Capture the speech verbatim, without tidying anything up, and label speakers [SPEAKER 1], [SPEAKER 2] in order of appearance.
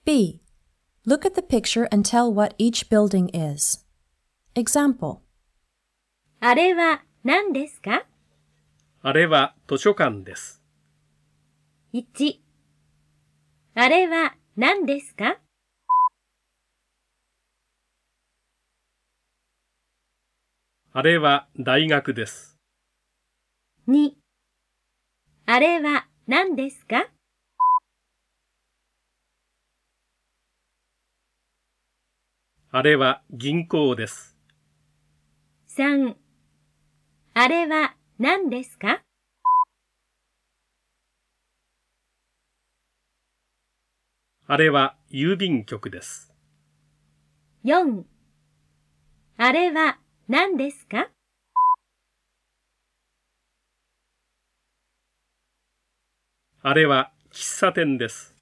[SPEAKER 1] B. Look at the picture and tell what each building is. Example.
[SPEAKER 2] あれは何ですか？
[SPEAKER 3] あれは図書館です。
[SPEAKER 2] いち、あれは何ですか？
[SPEAKER 3] あれは大学です。
[SPEAKER 2] に、あれは何ですか？
[SPEAKER 3] あれは銀行です。
[SPEAKER 2] さん、あれは何ですか？
[SPEAKER 3] あれは郵便局です。
[SPEAKER 2] よん、あれは何ですか？
[SPEAKER 3] あれは喫茶店です。